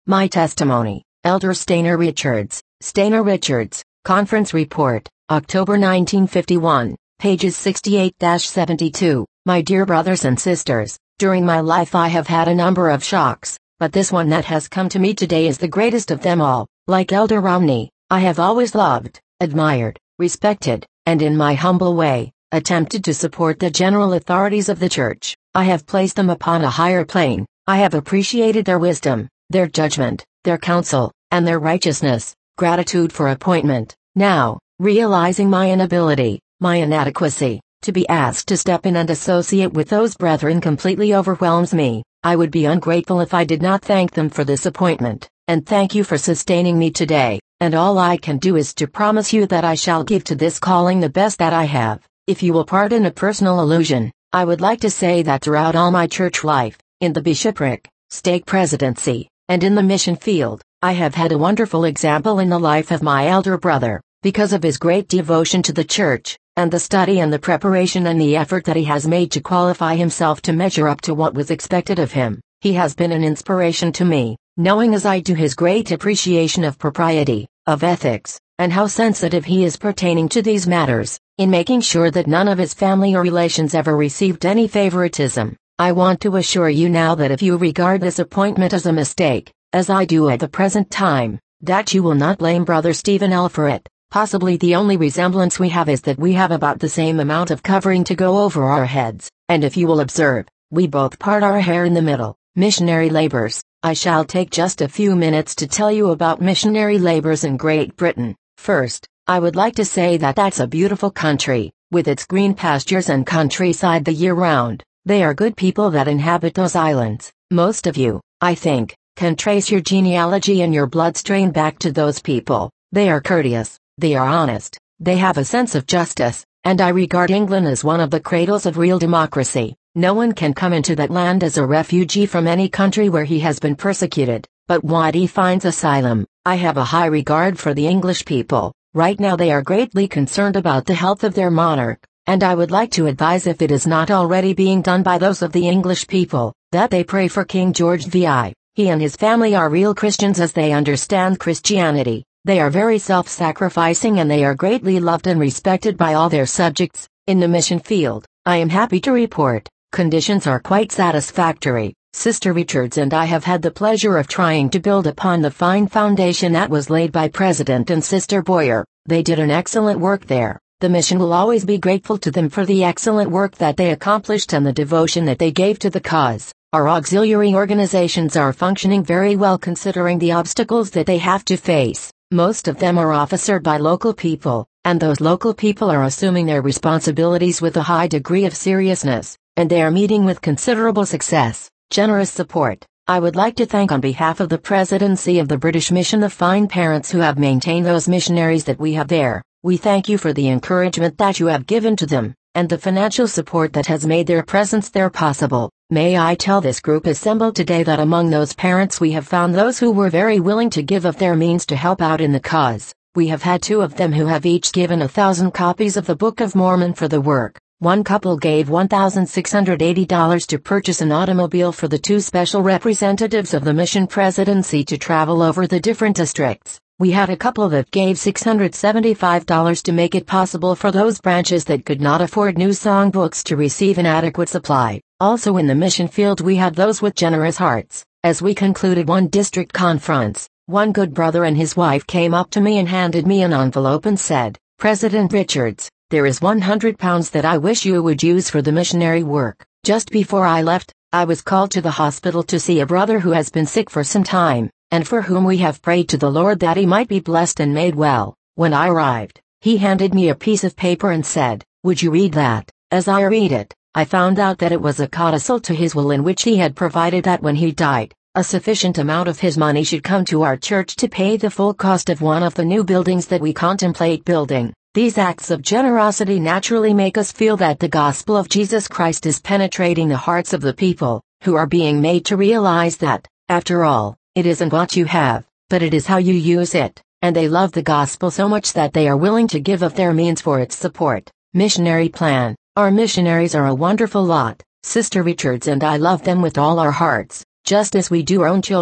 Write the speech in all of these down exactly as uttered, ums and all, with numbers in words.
My testimony, Elder Stainer Richards, Stainer Richards, Conference Report, October nineteen fifty-one, pages sixty-eight to seventy-two. My dear brothers and sisters, during my life I have had a number of shocks, but this one that has come to me today is the greatest of them all. Like Elder Romney, I have always loved, admired, respected, and in my humble way, attempted to support the general authorities of the church. I have placed them upon a higher plane. I have appreciated their wisdom, their judgment, their counsel, and their righteousness, gratitude for appointment. Now, realizing my inability, my inadequacy, to be asked to step in and associate with those brethren completely overwhelms me. I would be ungrateful if I did not thank them for this appointment, and thank you for sustaining me today, and all I can do is to promise you that I shall give to this calling the best that I have. If you will pardon a personal allusion, I would like to say that throughout all my church life, in the bishopric, stake presidency, and in the mission field, I have had a wonderful example in the life of my elder brother, because of his great devotion to the church, and the study and the preparation and the effort that he has made to qualify himself to measure up to what was expected of him. He has been an inspiration to me, knowing as I do his great appreciation of propriety, of ethics, and how sensitive he is pertaining to these matters, in making sure that none of his family or relations ever received any favoritism. I want to assure you now that if you regard this appointment as a mistake, as I do at the present time, that you will not blame Brother Stephen L. for it. Possibly the only resemblance we have is that we have about the same amount of covering to go over our heads, and if you will observe, we both part our hair in the middle. Missionary labors. I shall take just a few minutes to tell you about missionary labors in Great Britain. First, I would like to say that that's a beautiful country, with its green pastures and countryside the year round. They are good people that inhabit those islands. Most of you, I think, can trace your genealogy and your blood strain back to those people. They are courteous, they are honest, they have a sense of justice, and I regard England as one of the cradles of real democracy. No one can come into that land as a refugee from any country where he has been persecuted, but when he finds asylum. I have a high regard for the English people. Right now they are greatly concerned about the health of their monarch, and I would like to advise, if it is not already being done by those of the English people, that they pray for King George the Fifth. He and his family are real Christians as they understand Christianity. They are very self-sacrificing and they are greatly loved and respected by all their subjects. In the mission field, I am happy to report, conditions are quite satisfactory. Sister Richards and I have had the pleasure of trying to build upon the fine foundation that was laid by President and Sister Boyer. They did an excellent work there. The mission will always be grateful to them for the excellent work that they accomplished and the devotion that they gave to the cause. Our auxiliary organizations are functioning very well considering the obstacles that they have to face. Most of them are officered by local people, and those local people are assuming their responsibilities with a high degree of seriousness, and they are meeting with considerable success, generous support. I would like to thank on behalf of the Presidency of the British Mission the fine parents who have maintained those missionaries that we have there. We thank you for the encouragement that you have given to them, and the financial support that has made their presence there possible. May I tell this group assembled today that among those parents we have found those who were very willing to give of their means to help out in the cause. We have had two of them who have each given a thousand copies of the Book of Mormon for the work. One couple gave one thousand six hundred eighty dollars to purchase an automobile for the two special representatives of the mission presidency to travel over the different districts. We had a couple that gave six hundred seventy-five dollars to make it possible for those branches that could not afford new songbooks to receive an adequate supply. Also in the mission field we had those with generous hearts. As we concluded one district conference, one good brother and his wife came up to me and handed me an envelope and said, "President Richards, there is one hundred pounds that I wish you would use for the missionary work." Just before I left, I was called to the hospital to see a brother who has been sick for some time, and for whom we have prayed to the Lord that he might be blessed and made well. When I arrived, he handed me a piece of paper and said, "Would you read that?" As I read it, I found out that it was a codicil to his will in which he had provided that when he died, a sufficient amount of his money should come to our church to pay the full cost of one of the new buildings that we contemplate building. These acts of generosity naturally make us feel that the gospel of Jesus Christ is penetrating the hearts of the people, who are being made to realize that, after all, it isn't what you have, but it is how you use it, and they love the gospel so much that they are willing to give of their means for its support. Missionary plan. Our missionaries are a wonderful lot. Sister Richards and I love them with all our hearts, just as we do our own children.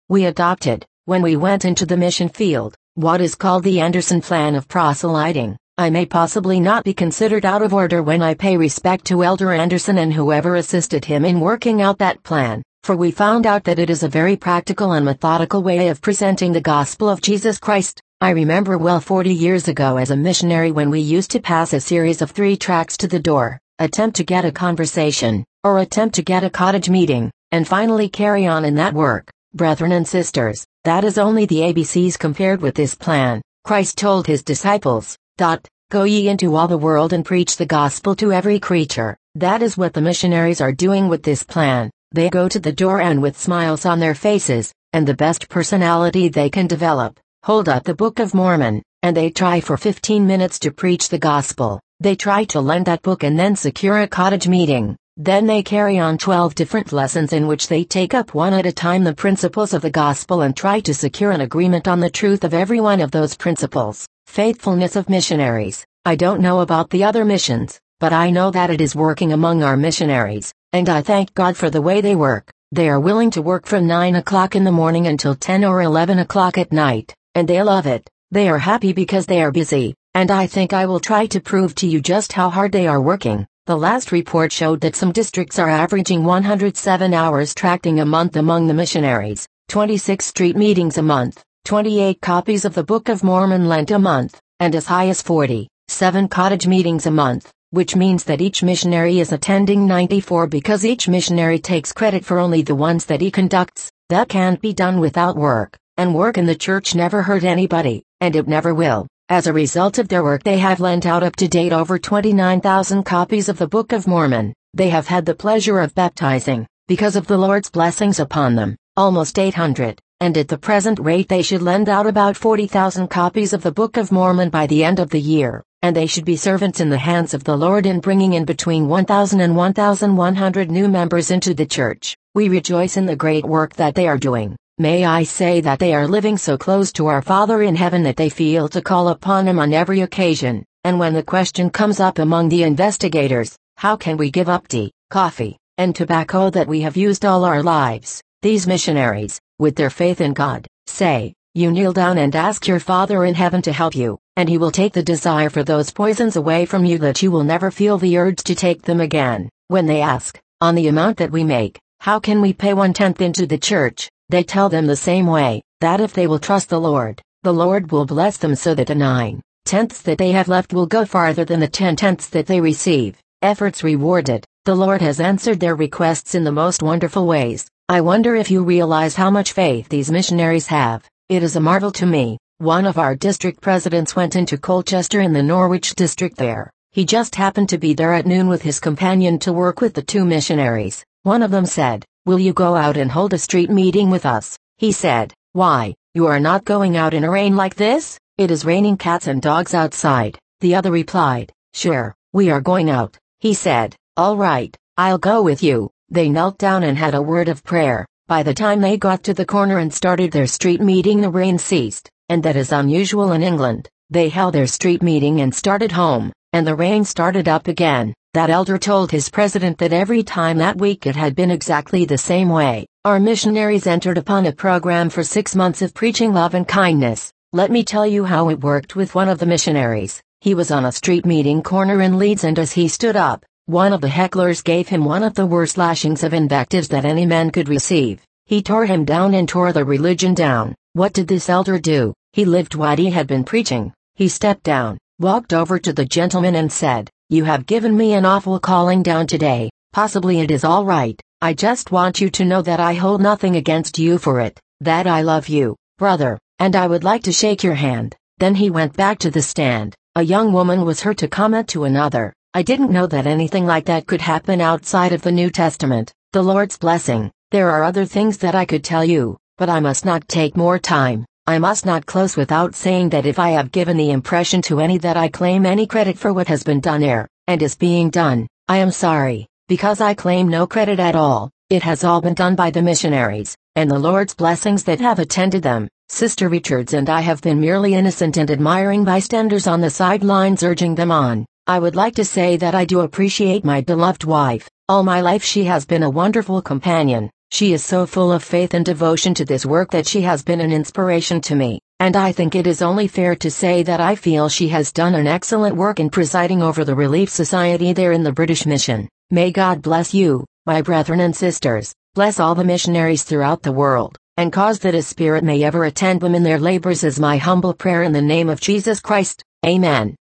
we adopted, when we went into the mission field, what is called the Anderson Plan of Proselyting. I may possibly not be considered out of order when I pay respect to Elder Anderson and whoever assisted him in working out that plan, for we found out that it is a very practical and methodical way of presenting the gospel of Jesus Christ. I remember well forty years ago as a missionary when we used to pass a series of three tracts to the door, attempt to get a conversation, or attempt to get a cottage meeting, and finally carry on in that work. Brethren and sisters, that is only the A B Cs compared with this plan. Christ told his disciples, Go ye into all the world and preach the gospel to every creature. That is what the missionaries are doing with this plan. They go to the door and with smiles on their faces, and the best personality they can develop, hold up the Book of Mormon, and they try for fifteen minutes to preach the gospel. They try to lend that book and then secure a cottage meeting. Then they carry on twelve different lessons in which they take up one at a time the principles of the gospel and try to secure an agreement on the truth of every one of those principles. Faithfulness of missionaries. I don't know about the other missions, but I know that it is working among our missionaries, and I thank God for the way they work. They are willing to work from nine o'clock in the morning until ten or eleven o'clock at night, and they love it. They are happy because they are busy, and I think I will try to prove to you just how hard they are working. The last report showed that some districts are averaging one hundred seven hours tracting a month among the missionaries, twenty-six street meetings a month, twenty-eight copies of the Book of Mormon lent a month, and as high as forty-seven cottage meetings a month, which means that each missionary is attending ninety-four because each missionary takes credit for only the ones that he conducts. That can't be done without work, and work in the church never hurt anybody, and it never will. As a result of their work, they have lent out up to date over twenty-nine thousand copies of the Book of Mormon. They have had the pleasure of baptizing, because of the Lord's blessings upon them, almost eight hundred, and at the present rate they should lend out about forty thousand copies of the Book of Mormon by the end of the year, and they should be servants in the hands of the Lord in bringing in between one thousand and one thousand one hundred new members into the church. We rejoice in the great work that they are doing. May I say that they are living so close to our Father in heaven that they feel to call upon Him on every occasion, and when the question comes up among the investigators, how can we give up tea, coffee, and tobacco that we have used all our lives? These missionaries, with their faith in God, say, you kneel down and ask your Father in heaven to help you, and He will take the desire for those poisons away from you that you will never feel the urge to take them again. When they ask, on the amount that we make, how can we pay one-tenth into the church? They tell them the same way, that if they will trust the Lord, the Lord will bless them so that the nine tenths that they have left will go farther than the ten tenths that they receive. Efforts rewarded. The Lord has answered their requests in the most wonderful ways. I wonder if you realize how much faith these missionaries have. It is a marvel to me. One of our district presidents went into Colchester in the Norwich district there. He just happened to be there at noon with his companion to work with the two missionaries. One of them said, will you go out and hold a street meeting with us? He said, why, you are not going out in a rain like this? It is raining cats and dogs outside. The other replied, sure, we are going out. He said, all right, I'll go with you. They knelt down and had a word of prayer. By the time they got to the corner and started their street meeting, the rain ceased, and that is unusual in England. They held their street meeting and started home, and the rain started up again. That elder told his president that every time that week it had been exactly the same way. Our missionaries entered upon a program for six months of preaching love and kindness. Let me tell you how it worked with one of the missionaries. He was on a street meeting corner in Leeds, and as he stood up, one of the hecklers gave him one of the worst lashings of invectives that any man could receive. He tore him down and tore the religion down. What did this elder do? He lived what he had been preaching. He stepped down, walked over to the gentleman and said, you have given me an awful calling down today. Possibly it is all right. I just want you to know that I hold nothing against you for it, that I love you, brother, and I would like to shake your hand. Then he went back to the stand. A young woman was heard to comment to another, I didn't know that anything like that could happen outside of the New Testament. The Lord's blessing. There are other things that I could tell you, but I must not take more time. I must not close without saying that if I have given the impression to any that I claim any credit for what has been done here, and is being done, I am sorry, because I claim no credit at all. It has all been done by the missionaries, and the Lord's blessings that have attended them. Sister Richards and I have been merely innocent and admiring bystanders on the sidelines urging them on. I would like to say that I do appreciate my beloved wife. All my life she has been a wonderful companion. She is so full of faith and devotion to this work that she has been an inspiration to me, and I think it is only fair to say that I feel she has done an excellent work in presiding over the Relief Society there in the British Mission. May God bless you, my brethren and sisters, bless all the missionaries throughout the world, and cause that His Spirit may ever attend them in their labors is my humble prayer in the name of Jesus Christ. Amen.